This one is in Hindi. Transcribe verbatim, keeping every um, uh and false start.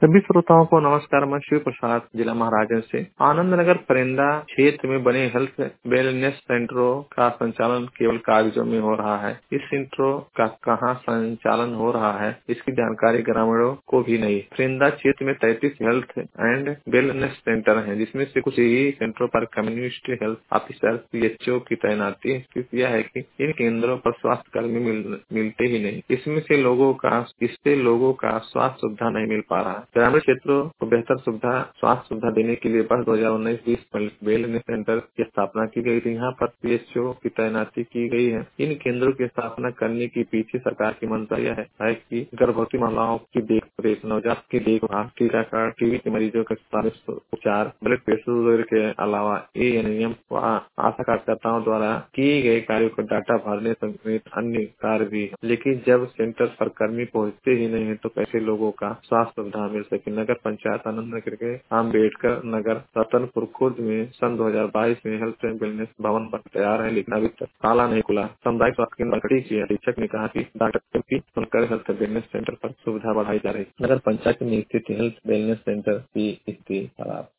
सभी श्रोताओं को नमस्कार। मैं शिव प्रसाद, जिला महाराजगंज से। आनंद नगर परिंदा क्षेत्र में बने हेल्थ वेलनेस सेंटरों का संचालन केवल कागजों में हो रहा है। इस सेंटरों का कहाँ संचालन हो रहा है, इसकी जानकारी ग्रामीणों को भी नहीं। परिंदा क्षेत्र में तैंतीस हेल्थ एंड वेलनेस सेंटर हैं, जिसमें से कुछ ही सेंटरों पर कम्युनिटी हेल्थ ऑफिसर पीएचओ की तैनाती है। स्थिति यह है कि इन केंद्रों पर स्वास्थ्य कर्मी मिल, मिलते ही नहीं। इसमें से लोगों का इससे लोगों का स्वास्थ्य सुविधा नहीं मिल पा रहा। ग्रामीण क्षेत्रों को बेहतर सुविधा स्वास्थ्य सुविधा देने के लिए वर्ष दो हजार उन्नीस बीस वेलनेस सेंटर की स्थापना की गई थी। यहाँ पर पीएचओ की तैनाती की गई है। इन केंद्रों की स्थापना करने के पीछे सरकार की मंशा यह है, है कि गर्भवती महिलाओं की देखरेख, नवजात की देखभाल, टीकाकरण, टीबी के मरीजों के स्थानिक उपचार, ब्लड प्रेशर वगैरह के अलावा एएनएम व आशा कार्यकर्ताओं द्वारा किए गए कार्यों को डाटा भरने समेत अन्य कार्य भी है। लेकिन जब सेंटर पर कर्मी पहुँचते ही नहीं है तो कैसे लोगों का स्वास्थ्य सुविधा मिल सके। नगर पंचायत आनंद नगर के अम्बेडकर नगर रतनपुर खुर्द में सन दो हजार बाईस में हेल्थ एंड वेलनेस भवन बन तैयार है, लेकिन अभी तक ताला नहीं खुला। सामुदायिक स्वास्थ्य केंद्र बरकटी के अधीक्षक ने कहा कि डॉक्टर की सुनकर हेल्थ एंड वेलनेस सेंटर पर सुविधा बढ़ाई जा रही। नगर पंचायत में स्थित हेल्थ वेलनेस सेंटर की स्थिति खराब।